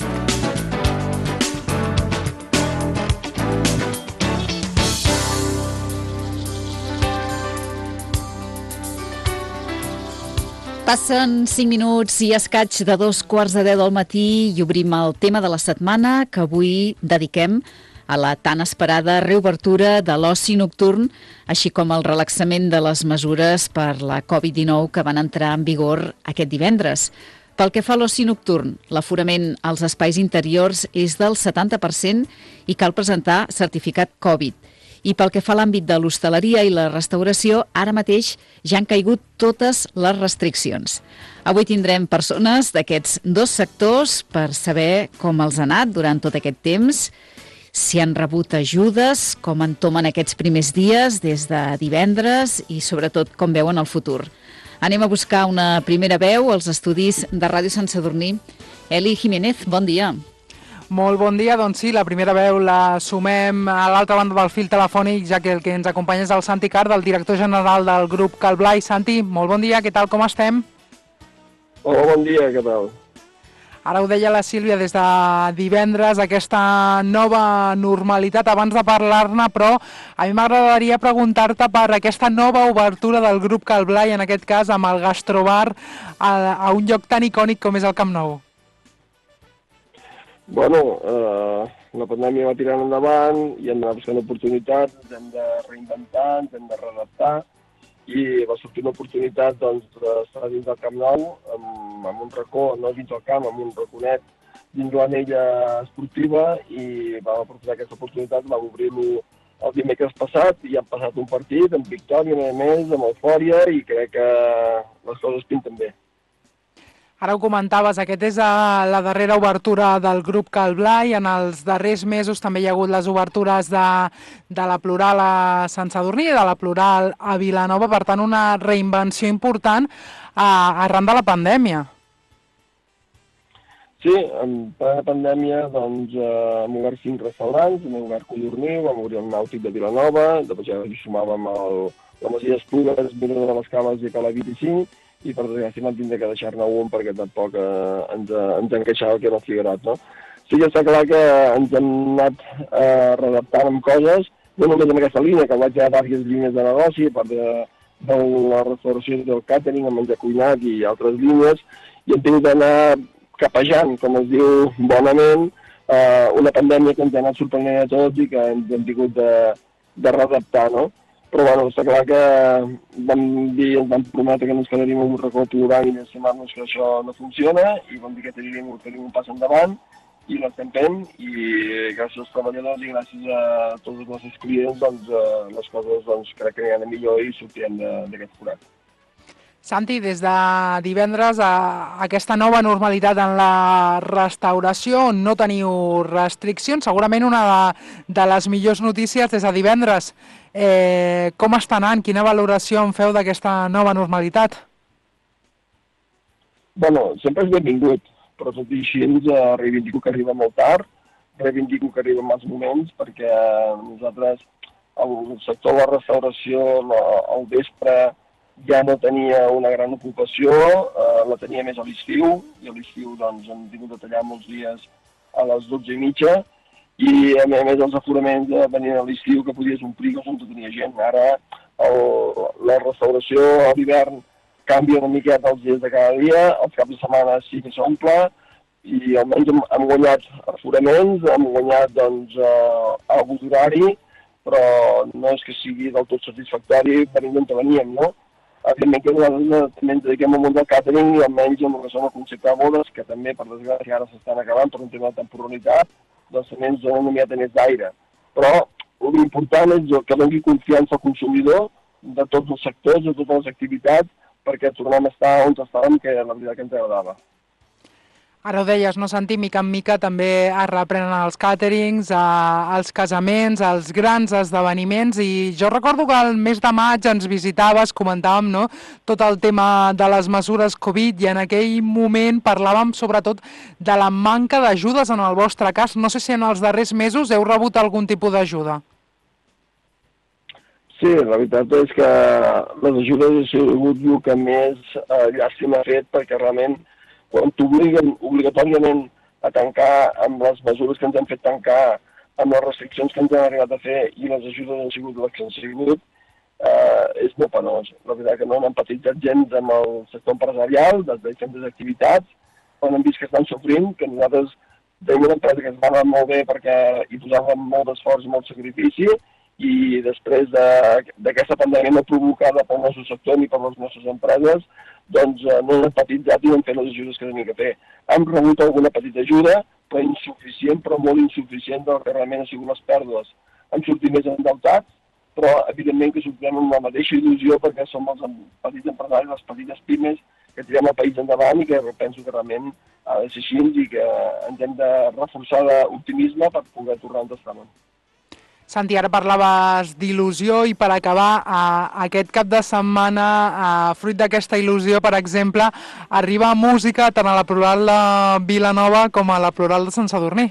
Speaker 1: Passen cinc minuts i escaig de dos quarts de deu del matí i obrim el tema de la setmana que avui dediquem a la tan esperada reobertura de l'oci nocturn, així com el relaxament de les mesures per la covid dinou que van entrar en vigor aquest divendres. Pel que fa a l'oci nocturn, l'aforament als espais interiors és del setanta per cent i cal presentar certificat Covid. I pel que fa a l'àmbit de l'hostaleria i la restauració, ara mateix ja han caigut totes les restriccions. Avui tindrem persones d'aquests dos sectors per saber com els ha anat durant tot aquest temps, si han rebut ajudes, com entomen aquests primers dies des de divendres i sobretot com veuen el futur. Anem a buscar una primera veu als estudis de Ràdio Sant Sadurní. Eli Jiménez, bon dia.
Speaker 8: Molt bon dia, doncs sí, la primera veu la sumem a l'altra banda del fil telefònic, ja que el que ens acompanya és el Santi Card, el director general del grup Cal Blai. Santi, molt bon dia, què tal, com estem?
Speaker 9: Hola, bon dia, què tal?
Speaker 8: Ara ho deia la Sílvia des de divendres, aquesta nova normalitat. Abans de parlar-ne, però, a mi m'agradaria preguntar-te per aquesta nova obertura del grup Cal Blai, en aquest cas amb el gastrobar, a, a un lloc tan icònic com és el Camp Nou.
Speaker 9: Bueno, eh, la pandèmia va tirant endavant i hem d'anar buscant oportunitats, ens hem de reinventar, ens hem de readaptar, i va sortir una oportunitat doncs, d'estar dins del Camp Nou, amb, amb un racó, no dins del camp, amb un raconet dins l'anella esportiva, i vam aprofitar aquesta oportunitat, vam obrir-lo el dimecres passat, i hem passat un partit amb victòria, a més, amb eufòria, i crec que les coses pinten bé.
Speaker 8: Ara ho comentaves, aquest és la darrera obertura del grup Cal Blai. En els darrers mesos també hi ha hagut les obertures de, de la Plural a Sant Sadurní i de la Plural a Vilanova, per tant una reinvenció important a, arran de la pandèmia.
Speaker 9: Sí, en plena pandèmia doncs, eh, hem obert cinc restaurants, hem obert Codorní, vam obrir el Nàutic de Vilanova, després ja hi sumàvem el, la Masia Esplugues, Mirador de les Caves i Cala vint-i-cinc, i per desgràcia vam tindre que deixar-ne un perquè tampoc eh, ens, ens encaixava que era el Figuerat, no? Sí que està clar que ens hem anat eh, readaptant amb coses, no només en aquesta línia, que vaig a diverses línies de negoci, a part de, de la restauració del càtering, el menjar cuinat i altres línies, i hem tingut d'anar capejant, com es diu bonament, eh, una pandèmia que ens ha anat sorprenent a tots i que ens hem tingut de, de readaptar, no? Però bueno, està clar que vam dir, ens vam prometre que no ens quedaríem amb un racó plorant i estimar-nos que això no funciona, i vam dir que teníem, teníem un pas endavant, i l'estem fent, i gràcies als treballadors i gràcies a tots els nostres clients, doncs, eh, les coses doncs, crec que aniran a millor i sortirem d'aquest forat.
Speaker 8: Santi, des de divendres a aquesta nova normalitat en la restauració, no teniu restriccions, segurament una de, de les millors notícies des de divendres. Eh, com està anant? Quina valoració en feu d'aquesta nova normalitat?
Speaker 9: Bueno, sempre és benvingut, però tot i així ens eh, reivindico que arriba molt tard, reivindico que arriba en mals moments, perquè nosaltres, el sector de la restauració, al vespre, ja no tenia una gran ocupació, eh, la tenia més a l'estiu, i a l'estiu doncs, hem tingut de tallar molts dies a les dotze i mitja, i a més els aforaments eh, venien a l'estiu que podies omplir on no tenia gent. Ara el, la restauració a l'hivern canvia una miqueta els dies de cada dia, els caps de setmana sí que s'omple, i almenys hem, hem guanyat aforaments, hem guanyat doncs, eh, algun d'horari, però no és que sigui del tot satisfactori venint d'on veníem, no? Evidentment que nosaltres també ens dediquem al món del càtering i almenys amb el que són el concepte de bodes, que també, per desgràcia, ara s'estan acabant per un tema de temporalitat, doncs també ens donen una miqueta més d'aire. Però l'important és que doni confiança al consumidor de tots els sectors, de totes les activitats, perquè tornem a estar on estàvem, que la veritat que ens agradava.
Speaker 8: Ara ho deies, no, Santi, mica en mica també es reprenen els càterings, eh, els casaments, els grans esdeveniments, i jo recordo que el mes de maig ens visitaves, comentàvem, no?, tot el tema de les mesures Covid, i en aquell moment parlàvem sobretot de la manca d'ajudes en el vostre cas. No sé si en els darrers mesos heu rebut algun tipus d'ajuda.
Speaker 9: Sí, la veritat és que les ajudes ha sigut el que més eh, llàstima ha fet, perquè realment quan t'obliguen obligatòriament a tancar amb les mesures que ens han fet tancar, amb les restriccions que ens han arribat a fer i les ajudes han sigut les que han sigut, eh, és molt penós. La veritat que no hem empatitzat gens amb el sector empresarial, des de diferents activitats, quan hem vist que estan sofrint, que nosaltres tenim una empresa que es va anar molt bé perquè hi posàvem molt d'esforç i molt sacrifici, i després d'aquesta pandèmia no provocada pel nostre sector ni per les nostres empreses, doncs eh, no hem empatitzat i hem fet les ajudes que tenim que fer. Hem rebut alguna petita ajuda, però insuficient, però molt insuficient del que realment ha sigut les pèrdues. Hem sortit més endeutats, però evidentment que sortirem amb la mateixa il·lusió perquè som els petits empresaris, les petites pimes, que tirem el país endavant i que penso que realment ha de ser així i que ens hem de reforçar d'optimisme per poder tornar on estàvem.
Speaker 8: Santi, ara parlaves d'il·lusió i per acabar, eh, aquest cap de setmana, eh, fruit d'aquesta il·lusió, per exemple, arriba música tant a la Plural de Vilanova com a la Plural de Sant Sadurní.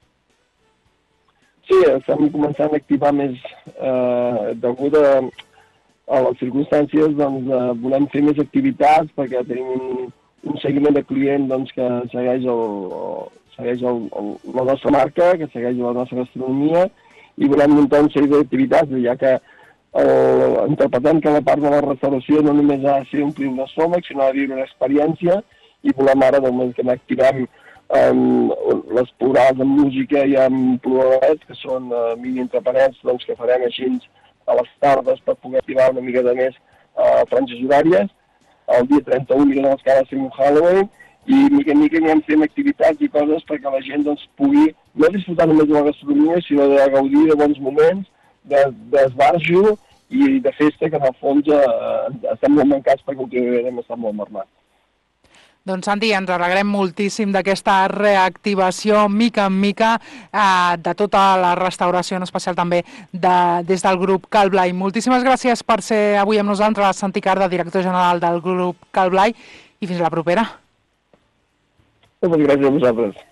Speaker 9: Sí, estem començant a activar més eh, degut a, a les circumstàncies, doncs eh, volem fer més activitats perquè tenim un, un seguiment de client doncs, que segueix, el, segueix el, el, la nostra marca, que segueix la nostra gastronomia, i volem muntar un seguit d'activitats, ja que el, interpretem que la part de la restauració no només ha de ser omplir un estómac, sinó ha de viure una experiència, i volem ara, doncs, que activem um, les plurals amb música i amb pluralets, que són uh, mini entrepenets, doncs, que farem així a les tardes per poder activar una mica de més uh, franges horàries. El dia trenta-u, mica de les cares fem un Halloween, i mica en mica anirem fent activitats i coses perquè la gent doncs, pugui no disfrutar només de la gastronomia, sinó de gaudir de bons moments, d'esbarjo i de festa, que en el fons eh, estem molt mancats perquè últimament hem estat molt marmats.
Speaker 8: Doncs Santi, ens alegrem moltíssim d'aquesta reactivació mica en mica eh, de tota la restauració, en especial també de, des del grup Cal Blai. Moltíssimes gràcies per ser avui amb nosaltres, Santi Carda, director general del grup Cal Blai, i fins la propera.
Speaker 9: Moltes gràcies a vosaltres.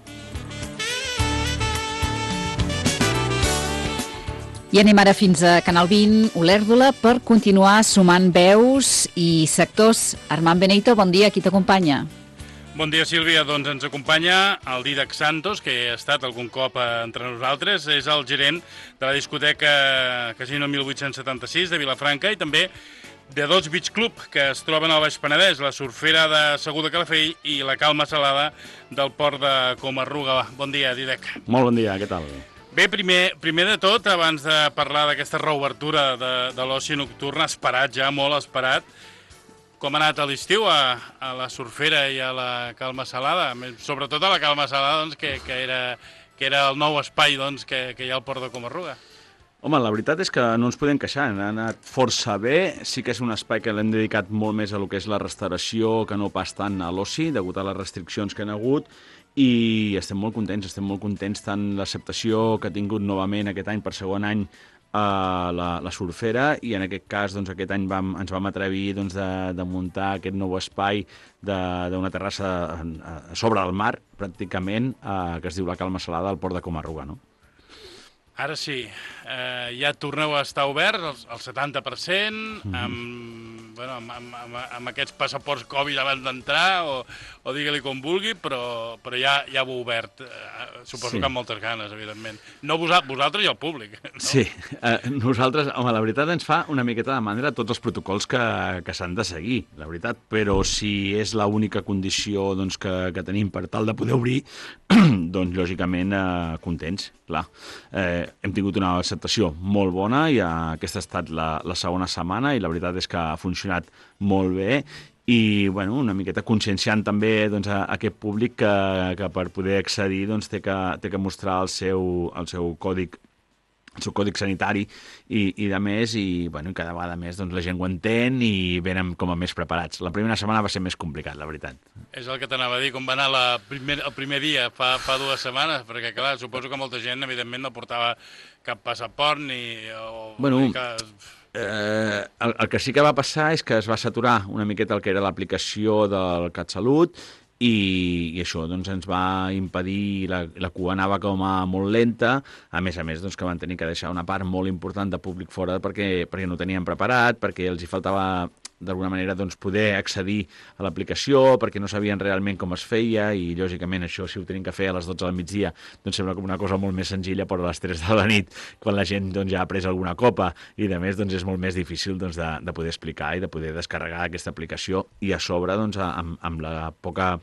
Speaker 1: I anem ara fins a Canal vint, Olèrdola, per continuar sumant veus i sectors. Armand Benito, bon dia, qui t'acompanya?
Speaker 10: Bon dia, Sílvia. Doncs ens acompanya el Dídac Santos, que ha estat algun cop entre nosaltres. És el gerent de la discoteca Casino mil vuit-cents setanta-sis de Vilafranca i també de dos Beach Club, que es troben al Baix Penedès, la Surfera de Segur de Calafell i la Calma Salada del Port de Comarruga. Bon dia, Dídac.
Speaker 11: Molt bon dia, què tal?
Speaker 10: Bé, primer, primer de tot, abans de parlar d'aquesta reobertura de, de l'oci nocturn, esperat ja, molt esperat, com ha anat a l'estiu a, a la Surfera i a la Calma Salada? Sobretot a la Calma Salada, doncs, que, que, era, que era el nou espai doncs, que, que hi ha al Port de Comarruga.
Speaker 11: Home, la veritat és que no ens podem queixar, ha anat força bé, sí que és un espai que l'hem dedicat molt més a lo que és la restauració que no pas tant a l'oci, degut a les restriccions que han hagut, i estem molt contents, estem molt contents tant l'acceptació que ha tingut novament aquest any per segon any a la, la Surfera, i en aquest cas doncs, aquest any vam, ens vam atrevir doncs, de, de muntar aquest nou espai d'una terrassa a, a sobre del mar, pràcticament, eh, que es diu la Calma Salada al Port de Comarruga, no?
Speaker 10: Ara sí, eh, ja torneu a estar oberts, el, el setanta per cent, mm-hmm. amb, bueno, amb, amb, amb, amb aquests passaports Covid abans d'entrar, o, o digue-li com vulgui, però, però ja, ja ho heu obert. Eh, suposo sí. que amb moltes ganes, evidentment. No vosaltres, vosaltres i el públic. No?
Speaker 11: Sí, eh, nosaltres, home, la veritat ens fa una miqueta de mandra tots els protocols que, que s'han de seguir, la veritat, però si és l'única condició doncs, que, que tenim per tal de poder obrir, doncs lògicament eh, contents, clar. Eh, hem tingut una acceptació molt bona i aquesta ha estat la, la segona setmana i la veritat és que ha funcionat molt bé i bueno, una miqueta conscienciant també doncs, a, a aquest públic que, que per poder accedir doncs, té, que, té que mostrar el seu, el seu còdic el seu còdic sanitari i, i de més, i bueno, cada vegada més doncs, la gent ho entén i venen com a més preparats. La primera setmana va ser més complicat, la veritat.
Speaker 10: És el que t'anava a dir, com va anar la primer, el primer dia fa, fa dues setmanes, perquè clar, suposo que molta gent evidentment no portava cap passaport ni... O,
Speaker 11: bueno,
Speaker 10: ni que...
Speaker 11: eh, el, el que sí que va passar és que es va saturar una miqueta el que era l'aplicació del CatSalut, i, i això doncs, ens va impedir, la, la cua anava com a molt lenta, a més a més doncs, que van tenir que deixar una part molt important de públic fora perquè, perquè no tenien preparat, perquè els hi faltava d'alguna manera doncs, poder accedir a l'aplicació, perquè no sabien realment com es feia, i lògicament això si ho tenim que fer a les dotze del migdia doncs sembla com una cosa molt més senzilla, però a les tres de la nit, quan la gent doncs, ja ha pres alguna copa i de més doncs, és molt més difícil doncs, de, de poder explicar i de poder descarregar aquesta aplicació, i a sobre doncs, amb, amb la poca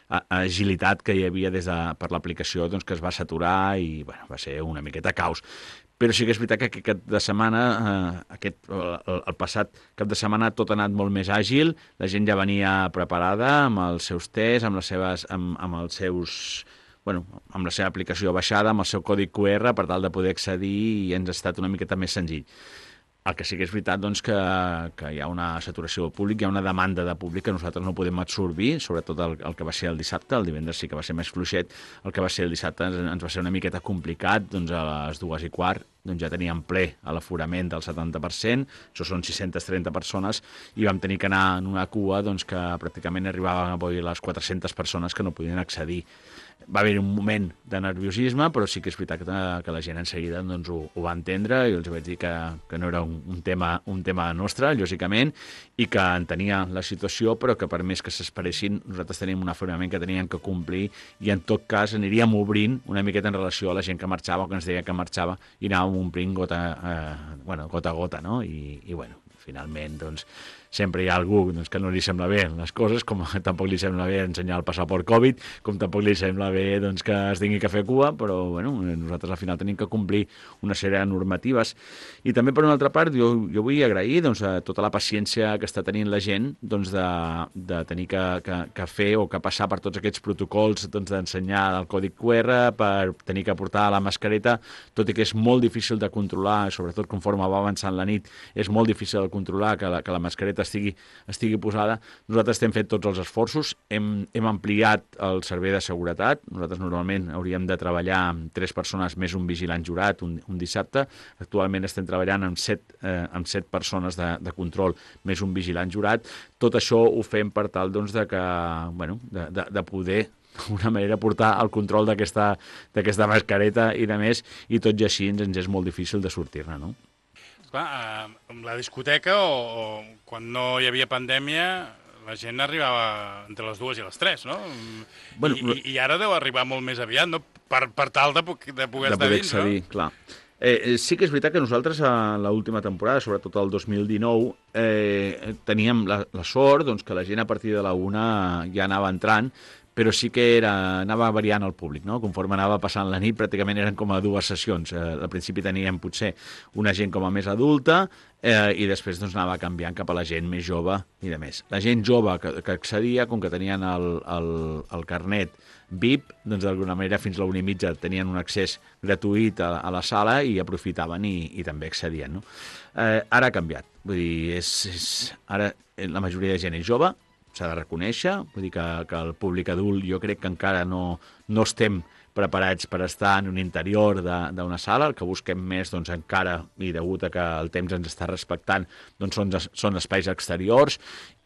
Speaker 11: agilitat que hi havia des de, per l'aplicació doncs, que es va saturar i bueno, va ser una miqueta caos. Però sí que és veritat que aquest cap de setmana, eh, aquest, el, el passat cap de setmana tot ha anat molt més àgil, la gent ja venia preparada amb els seus tests, amb les seves, amb, amb els seus, bueno, amb la seva aplicació baixada, amb el seu codi Q R per tal de poder accedir i ens ha estat una miqueta més senzill. El que sí que és veritat doncs, que, que hi ha una saturació del públic, hi ha una demanda de públic que nosaltres no podem absorbir, sobretot el, el que va ser el dissabte, el divendres sí que va ser més fluixet, el que va ser el dissabte ens, ens va ser una miqueta complicat, doncs a les dues i quart doncs ja teníem ple a l'aforament del setanta per cent, això són sis-centes trenta persones, i vam tenir que anar en una cua doncs, que pràcticament arribaven a les quatre-centes persones que no podien accedir. Va haver un moment de nerviosisme, però sí que és veritat que, que la gent en seguida doncs, ho, ho va entendre i els vaig dir que, que no era un, un, tema, un tema nostre, lògicament, i que entenia la situació, però que per més que s'esperessin, nosaltres teníem un aforament que teníem que complir i en tot cas aniríem obrint una miqueta en relació a la gent que marxava o que ens deia que marxava i anàvem omplint gota, eh, bueno, gota a gota, no? I, i bueno, finalment, doncs, sempre hi ha algú doncs, que no li sembla bé les coses, com tampoc li sembla bé ensenyar el passaport Covid, com tampoc li sembla bé doncs, que es tingui que fer cua, però bueno, nosaltres al final tenim que complir una sèrie de normatives. I també, per una altra part, jo, jo vull agrair doncs, a tota la paciència que està tenint la gent doncs, de, de tenir que, que, que fer o que passar per tots aquests protocols doncs, d'ensenyar el codi Q R, per tenir que portar la mascareta, tot i que és molt difícil de controlar, sobretot conforme va avançant la nit, és molt difícil de controlar que la, que la mascareta estigui, estigui posada. Nosaltres hem fet tots els esforços, hem, hem ampliat el servei de seguretat. Nosaltres normalment hauríem de treballar amb tres persones més un vigilant jurat un, un dissabte. Actualment estem treballant amb set, eh, amb set persones de, de control més un vigilant jurat. Tot això ho fem per tal doncs, de, que, bueno, de, de, de poder d'alguna manera portar el control d'aquesta d'aquesta mascareta i de més, i tot i així ens és molt difícil de sortir-ne, no?
Speaker 10: Clar, amb la discoteca o, o quan no hi havia pandèmia, la gent arribava entre les dues i les tres, no? Bueno, I, i, I ara deu arribar molt més aviat, no? Per, per tal de, de poder de estar poder dins, accedir, no?
Speaker 11: Clar. Eh, sí que és veritat que nosaltres a l'última temporada, sobretot el dos mil dinou, eh, teníem la, la sort doncs, que la gent a partir de la una ja anava entrant, però sí que era, anava variant el públic, no? Conforme anava passant la nit, pràcticament eren com a dues sessions. Eh, al principi teníem potser una gent com a més adulta eh, i després doncs, anava canviant cap a la gent més jove i de més. La gent jove que, que accedia, com que tenien el, el, el carnet V I P, doncs d'alguna manera fins a la una i mitja tenien un accés gratuït a, a la sala i aprofitaven i, i també accedien, no? Eh, ara ha canviat. Vull dir, és, és, ara la majoria de gent és jove, s'ha de reconèixer, vull dir que, que el públic adult jo crec que encara no, no estem preparats per estar en un interior d'una sala, el que busquem més doncs, encara, i degut a que el temps ens està respectant, doncs són, són espais exteriors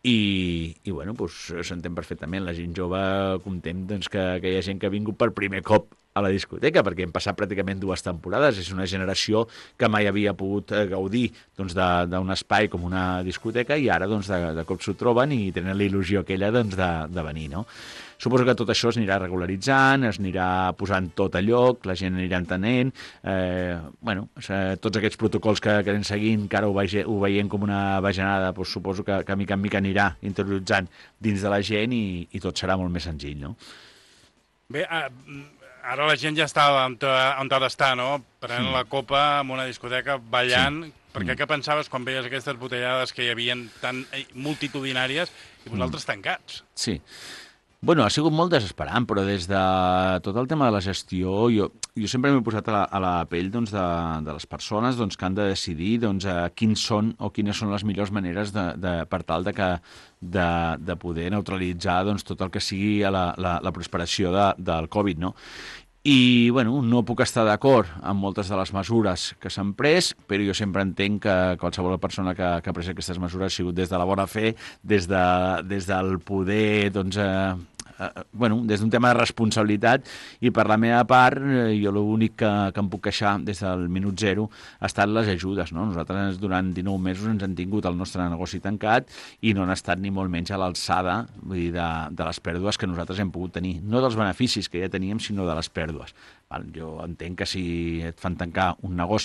Speaker 11: i, i bueno, doncs, s'entén perfectament, la gent jove content doncs, que, que hi ha gent que ha vingut per primer cop a la discoteca, perquè hem passat pràcticament dues temporades, és una generació que mai havia pogut gaudir doncs, d'un espai com una discoteca i ara doncs, de, de cop s'ho troben i tenen la il·lusió aquella doncs, de, de venir, no? Suposo que tot això es anirà regularitzant, es anirà posant tot a lloc, la gent anirà entenent, eh, bueno, tots aquests protocols que, que anem seguint, que ara ho, vege, ho veiem com una bajanada, doncs suposo que, que mica en mica anirà interioritzant dins de la gent i, i tot serà molt més senzill, no?
Speaker 10: Bé, uh, ara la gent ja està on, on ha d'estar, no? Prenent mm. la copa en una discoteca, ballant, sí. perquè mm. què pensaves quan veies aquestes botellades que hi havia tan multitudinàries i vosaltres mm. tancats?
Speaker 11: Sí. Bueno, ha sigut molt desesperant, però des de tot el tema de la gestió, jo, jo sempre m'he posat a la, a la pell doncs, de, de les persones doncs, que han de decidir doncs, a quins són o quines són les millors maneres de, de, per tal de, que, de, de poder neutralitzar doncs, tot el que sigui la, la, la prosperació de, del Covid, no? I, bueno, no puc estar d'acord amb moltes de les mesures que s'han pres, però jo sempre entenc que qualsevol persona que, que ha pres aquestes mesures ha sigut des de la bona fe, des, de, des del poder, doncs, eh, eh, bueno, des d'un tema de responsabilitat, i per la meva part, eh, jo l'únic que, que em puc queixar des del minut zero ha estat les ajudes, no? Nosaltres durant dinou mesos ens han tingut el nostre negoci tancat i no han estat ni molt menys a l'alçada, vull dir, de, de les pèrdues que nosaltres hem pogut tenir, no dels beneficis que ja teníem, sinó de les pèrdues. Val? Jo entenc que si et fan tancar un negoci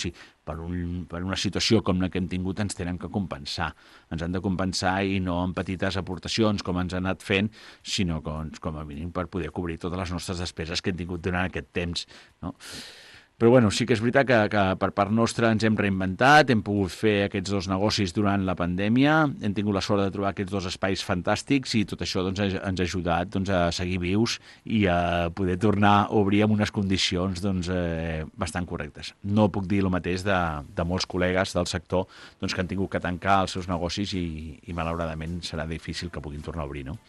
Speaker 11: per, un, per una situació com la que hem tingut ens tenen que compensar. Ens han de compensar i no amb petites aportacions com ens han anat fent, sinó com, com a mínim per poder cobrir totes les nostres despeses que hem tingut durant aquest temps, no? Però bueno, sí que és veritat que, que per part nostra ens hem reinventat, hem pogut fer aquests dos negocis durant la pandèmia, hem tingut la sort de trobar aquests dos espais fantàstics i tot això doncs, ens ha ajudat doncs, a seguir vius i a poder tornar a obrir amb unes condicions doncs, eh, bastant correctes. No puc dir el mateix de, de molts col·legues del sector doncs, que han tingut que tancar els seus negocis i, i malauradament serà difícil que puguin tornar a obrir, no?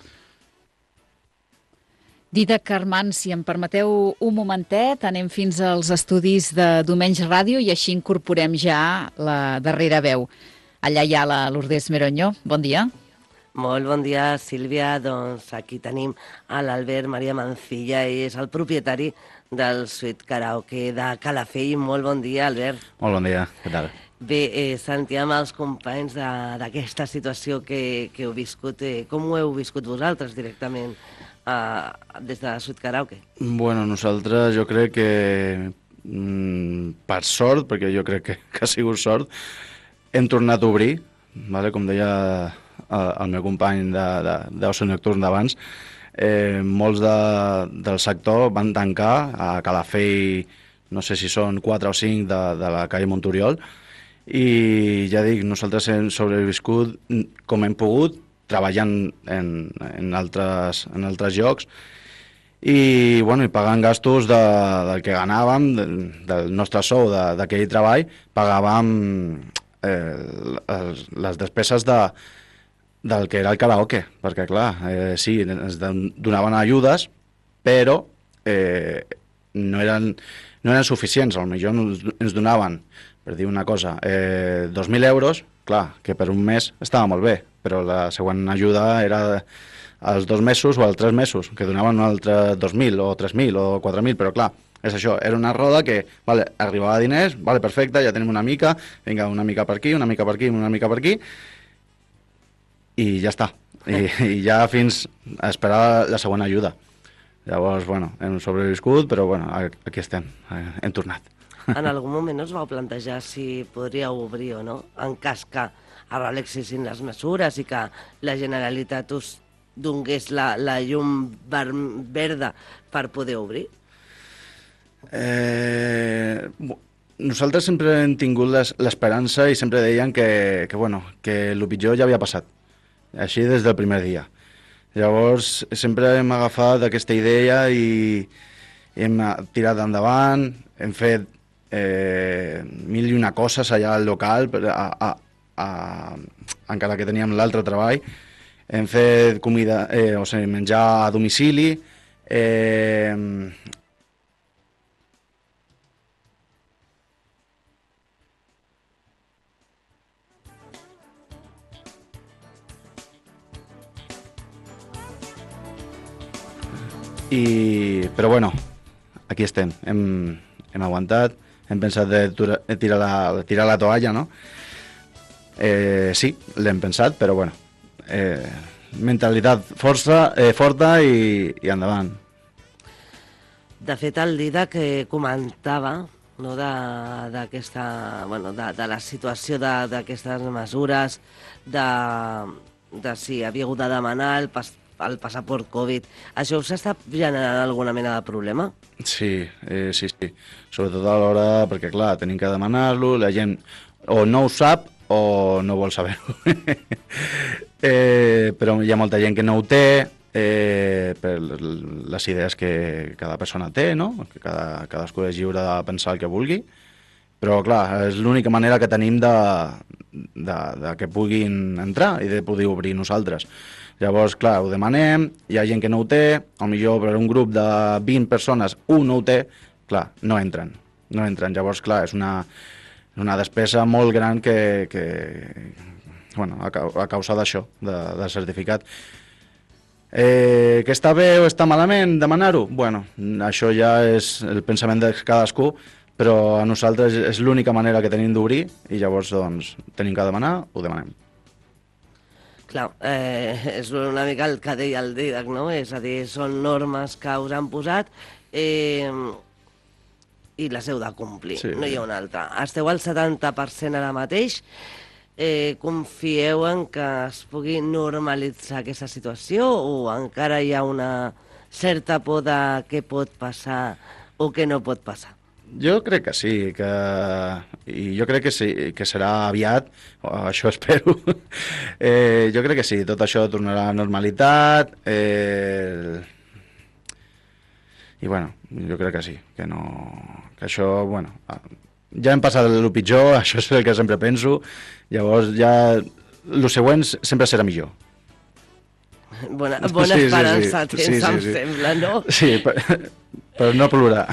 Speaker 1: Dídac Armand, si em permeteu un momentet, anem fins als estudis de Domenys Ràdio i així incorporem ja la darrera veu. Allà hi ha la Lourdes Meroño. Bon dia.
Speaker 12: Molt bon dia, Sílvia. Doncs aquí tenim a l'Albert Maria Mancilla, i és el propietari del Suite Karaoke de Calafell. Molt bon dia, Albert.
Speaker 13: Molt bon dia, què tal?
Speaker 12: Bé, eh, sentíem els companys d'aquesta situació que, que heu viscut. Eh, com ho heu viscut vosaltres directament? Uh, des de Suite Karaoke?
Speaker 13: Bueno, nosaltres jo crec que mm, per sort, perquè jo crec que, que ha sigut sort, hem tornat a obrir, vale? Com deia el, el meu company d'Oci Nocturn d'abans, eh, molts de, del sector van tancar a Calafell, no sé si són quatre o cinc de, de la calle Monturiol, i ja dic, nosaltres hem sobreviscut com hem pogut, treballant en, en, altres, en altres llocs i, bueno, i pagant gastos de, del que ganàvem, de, del nostre sou d'aquell treball, pagàvem eh, les, les despeses de, del que era el karaoke, perquè clar, eh, sí, ens donaven ajudes, però eh, no, eren, no eren suficients, potser ens, ens donaven, per dir una cosa, eh, dos mil euros, clar, que per un mes estava molt bé, però la següent ajuda era als dos mesos o als tres mesos, que donaven un altre dos mil o tres mil o quatre mil, però clar, és això, era una roda que vale, arribava diners, vale, perfecte, ja tenim una mica, vinga, una mica per aquí, una mica per aquí, una mica per aquí, i ja està. I, i ja fins a esperar la següent ajuda. Llavors, bueno, hem sobreviscut, però bueno, aquí estem, hem tornat.
Speaker 12: En algun moment us vau plantejar si podríeu obrir o no, en cas que es relaxessin les mesures i que la Generalitat us donés la, la llum ver, verda per poder obrir?
Speaker 13: Eh, nosaltres sempre hem tingut l'esperança i sempre deien que, que, bueno, que el pitjor ja havia passat, així des del primer dia. Llavors sempre hem agafat aquesta idea i hem tirat endavant, hem fet eh, mil i una coses allà al local, a, a, a, encara que teníem l'altre treball. Hem fet comida, eh, o sigui, menjar a domicili, eh, i, però bueno, aquí estem, hem, hem aguantat, hem pensat de, de tirar, la, tirar la toalla, no? Eh, sí, l'hem pensat, però bueno, eh, mentalitat força, eh, forta i, i endavant.
Speaker 12: De fet, el Dida que comentava, no, d'aquesta, bueno, de, de la situació d'aquestes mesures, de, de si havia hagut de demanar el, pas, el passaport Covid, això us està generant alguna mena de problema?
Speaker 13: Sí, eh, sí, sí. Sobretot a l'hora, perquè clar, tenim que demanar-lo, la gent o no ho sap o no vol saber-ho. eh, però hi ha molta gent que no ho té, eh, per les idees que cada persona té, no? Que cada, cadascú és lliure de pensar el que vulgui, però clar, és l'única manera que tenim de, de, de que puguin entrar i de poder obrir nosaltres. Llavors, clar, ho demanem, hi ha gent que no ho té, potser per un grup de vint persones un no ho té, clar, no entren, no entren. Llavors, clar, és una, una despesa molt gran que, que bueno, a, a causa d'això, de, del certificat. Eh, que està bé o està malament demanar-ho? Bueno, això ja és el pensament de cadascú, però a nosaltres és l'única manera que tenim d'obrir i llavors doncs, tenim que demanar, ho demanem.
Speaker 12: Clar, eh, és una mica el que deia el Didac, no? És a dir, són normes que us han posat. Eh, i les heu de complir,
Speaker 13: Sí.
Speaker 12: no hi ha una altra. Esteu al setanta per cent ara mateix, eh, confieu en que es pugui normalitzar aquesta situació o encara hi ha una certa por de què pot passar o què no pot passar?
Speaker 13: Jo crec que sí, que... i jo crec que sí, que serà aviat, o això espero. eh, jo crec que sí, tot això tornarà a la normalitat, eh... i bueno, jo crec que sí, que no... que això, bueno, ja hem passat el pitjor, això és el que sempre penso, llavors ja el següent sempre serà millor.
Speaker 12: Bona, bona
Speaker 13: sí,
Speaker 12: esperança
Speaker 13: sí, sí.
Speaker 12: tens,
Speaker 13: Sí, sí,
Speaker 12: em
Speaker 13: sí.
Speaker 12: sembla, no?
Speaker 13: Sí, per, per no plorar.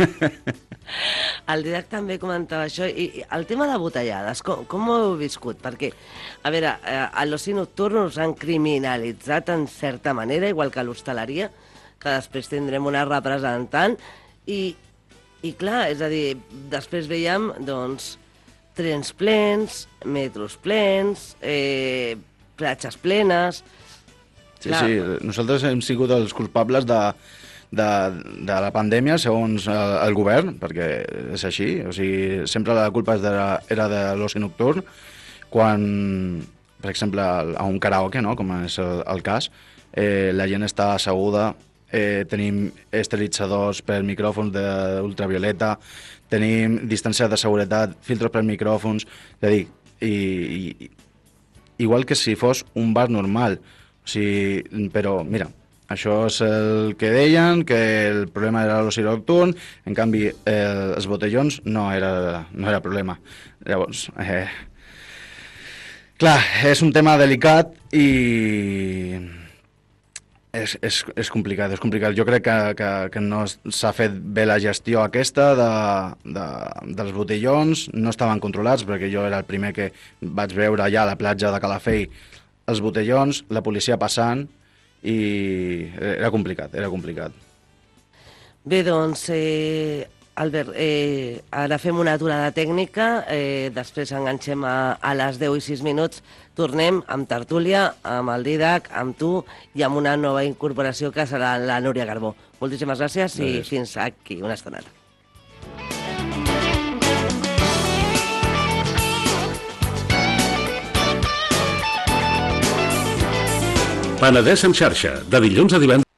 Speaker 12: El Didac també comentava això, i i el tema de botellades, com, com ho heu viscut? Perquè, a veure, eh, a l'oci nocturn us han criminalitzat en certa manera, igual que a l'hostaleria, que després tindrem una representant, i, i clar, és a dir, després veiem, doncs, trens plens, metros plens, eh, platges plenes...
Speaker 13: Sí,
Speaker 12: Clar.
Speaker 13: sí, nosaltres hem sigut els culpables de, de, de la pandèmia, segons el, el govern, perquè és així, o sigui, sempre la culpa és de, era de l'oci nocturn, quan, per exemple, a un karaoke, no?, com és el, el cas, eh, la gent està asseguda, eh, tenim esterilitzadors per micròfons d'ultravioleta, tenim distància de seguretat, filtres per micròfons, és a dir, i, i, igual que si fos un bar normal. O sigui, però, mira, això és el que deien, que el problema era l'oci nocturn, en canvi, eh, els botellons no era, no era problema. Llavors, eh, clar, és un tema delicat i és, és, és complicat, és complicat. Jo crec que, que, que no s'ha fet bé la gestió aquesta de, de, dels botellons, no estaven controlats, perquè jo era el primer que vaig veure allà a la platja de Calafell els botellons, la policia passant, i era complicat, era complicat.
Speaker 12: Bé, doncs, eh, Albert, eh, ara fem una aturada tècnica, eh, després enganxem a, a les deu i sis minuts, tornem amb tertúlia, amb el Didac, amb tu i amb una nova incorporació que serà la Núria Carbó. Moltíssimes gràcies i
Speaker 13: Gràcies.
Speaker 12: fins aquí, una estonada.
Speaker 7: Penedès en xarxa, de dilluns a divendres.